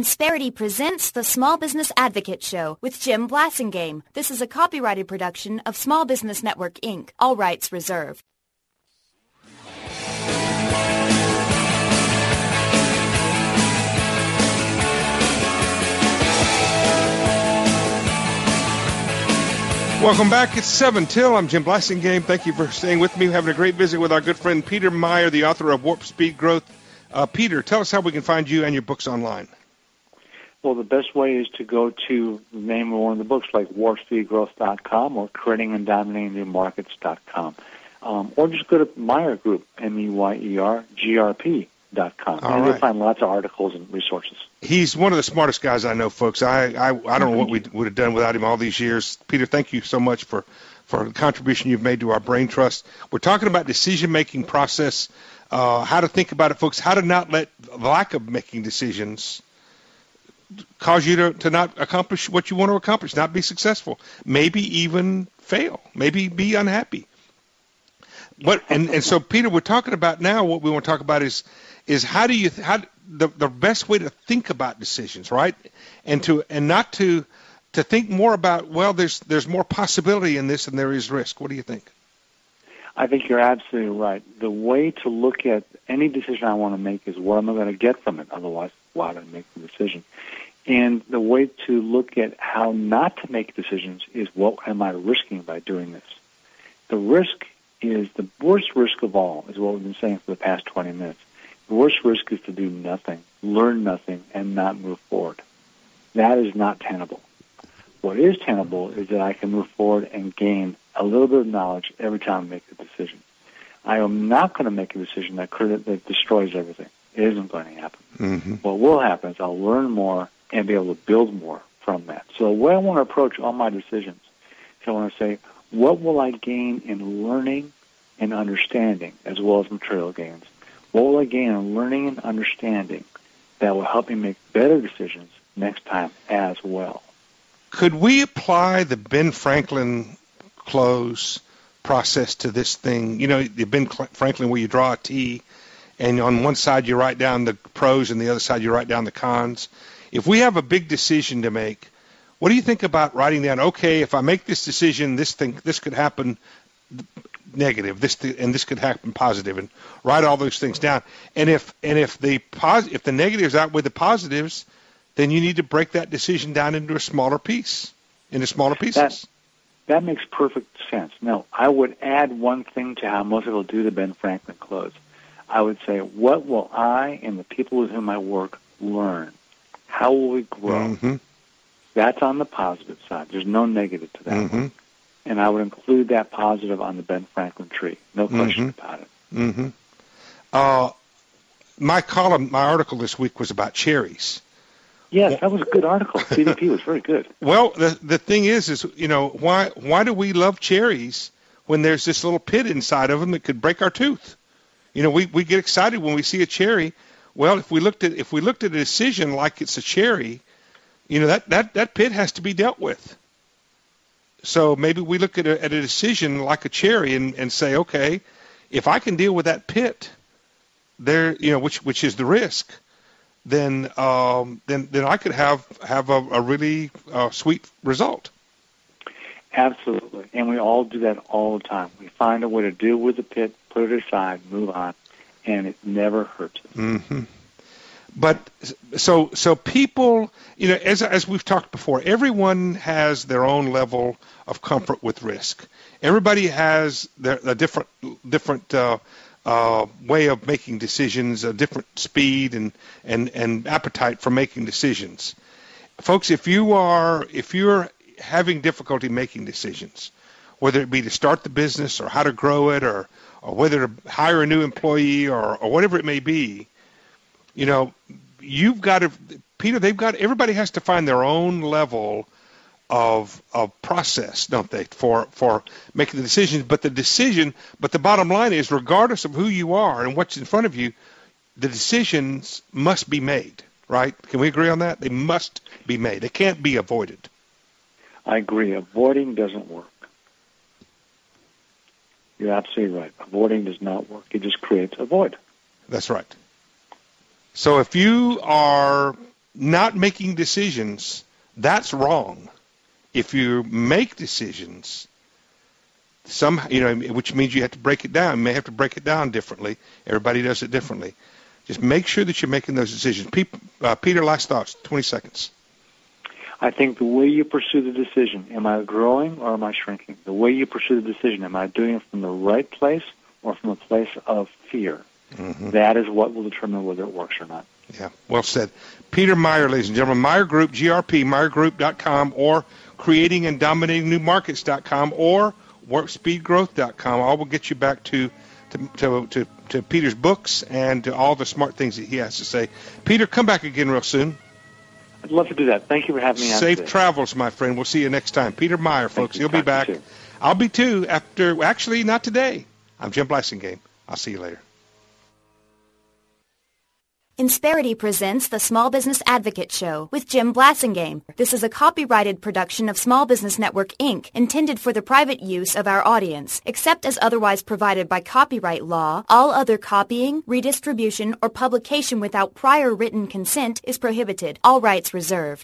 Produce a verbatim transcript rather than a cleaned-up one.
Insperity presents the Small Business Advocate Show with Jim Blasingame. This is a copyrighted production of Small Business Network, Incorporated. All rights reserved. Welcome back. It's seven till. I'm Jim Blasingame. Thank you for staying with me. We're having a great visit with our good friend Peter Meyer, the author of Warp Speed Growth. Uh, Peter, tell us how we can find you and your books online. Well, the best way is to go to the name of one of the books, like warp speed growth dot com or creating and dominating new markets dot com. Um, or just go to Meyer Group, M E Y E R G R P dot com. All and right. You'll find lots of articles and resources. He's one of the smartest guys I know, folks. I, I, I don't know what we would have done without him all these years. Peter, thank you so much for, for the contribution you've made to our Brain Trust. We're talking about decision-making process, uh, how to think about it, folks, how to not let the lack of making decisions cause you to, to not accomplish what you want to accomplish, not be successful, maybe even fail, maybe be unhappy. But and, and so, Peter, we're talking about now what we want to talk about is is how do you how the the best way to think about decisions, right? And to and not to to think more about, well, there's there's more possibility in this than there is risk. What do you think? I think you're absolutely right. The way to look at any decision I want to make is what am I going to get from it? Otherwise, why would I make the decision? And the way to look at how not to make decisions is what am I risking by doing this? The risk is the worst risk of all, is what we've been saying for the past twenty minutes. The worst risk is to do nothing, learn nothing, and not move forward. That is not tenable. What is tenable is that I can move forward and gain a little bit of knowledge every time I make a decision. I am not going to make a decision that, that destroys everything. It isn't going to happen. Mm-hmm. What will happen is I'll learn more and be able to build more from that. So the way I want to approach all my decisions is I want to say, what will I gain in learning and understanding as well as material gains? What will I gain in learning and understanding that will help me make better decisions next time as well? Could we apply the Ben Franklin close process to this thing? You know, the Ben Franklin where you draw a T, and on one side you write down the pros and the other side you write down the cons. If we have a big decision to make, what do you think about writing down, okay, if I make this decision, this thing, this could happen negative, this th- and this could happen positive, and write all those things down. And if and if the pos- if the negatives outweigh the positives, then you need to break that decision down into a smaller piece, into smaller pieces. That, that makes perfect sense. Now, I would add one thing to how most people do the Ben Franklin close. I would say, what will I and the people with whom I work learn? How will we grow? Mm-hmm. That's on the positive side. There's no negative to that mm-hmm. one. And I would include that positive on the Ben Franklin tree. No question mm-hmm. about it. Mm-hmm. Uh, my column, my article this week was about cherries. Yes, that was a good article. C D P was very good. Well, the the thing is, is you know, why why do we love cherries when there's this little pit inside of them that could break our tooth? You know, we, we get excited when we see a cherry. Well, if we looked at if we looked at a decision like it's a cherry, you know, that, that, that pit has to be dealt with. So maybe we look at a, at a decision like a cherry and, and say, okay, if I can deal with that pit, there, you know, which which is the risk, then um, then then I could have have a, a really uh, sweet result. Absolutely, and we all do that all the time. We find a way to deal with the pit, put it aside, move on, and it never hurts us. Mm-hmm. But so so people, you know, as as we've talked before, everyone has their own level of comfort with risk. Everybody has their a different different uh, uh, way of making decisions, a different speed and, and, and appetite for making decisions. Folks, if you are if you're having difficulty making decisions, whether it be to start the business or how to grow it or or whether to hire a new employee or, or whatever it may be, you know, you've got to, Peter, they've got, everybody has to find their own level of of process, don't they, for, for making the decisions. But the decision, but the bottom line is, regardless of who you are and what's in front of you, the decisions must be made, right? Can we agree on that? They must be made. They can't be avoided. I agree. Avoiding doesn't work. You're absolutely right. Avoiding does not work. It just creates a void. That's right. So if you are not making decisions, that's wrong. If you make decisions, some, you know, which means you have to break it down. You may have to break it down differently. Everybody does it differently. Just make sure that you're making those decisions. Pe- uh, Peter, last thoughts, twenty seconds. I think the way you pursue the decision, am I growing or am I shrinking? The way you pursue the decision, am I doing it from the right place or from a place of fear? Mm-hmm. That is what will determine whether it works or not. Yeah, well said. Peter Meyer, ladies and gentlemen, Meyer Group, G R P, meyer group dot com, or creating and dominating new markets dot com, or warp speed growth dot com. All will get you back to, to, to, to, to Peter's books and to all the smart things that he has to say. Peter, come back again real soon. I'd love to do that. Thank you for having me on Safe today. travels, my friend. We'll see you next time. Peter Meyer, folks. You. He'll be Talk back. I'll be too after, actually, not today. I'm Jim Blasingame. I'll see you later. Insperity presents the Small Business Advocate Show with Jim Blasingame. This is a copyrighted production of Small Business Network, Incorporated, intended for the private use of our audience. Except as otherwise provided by copyright law, all other copying, redistribution, or publication without prior written consent is prohibited. All rights reserved.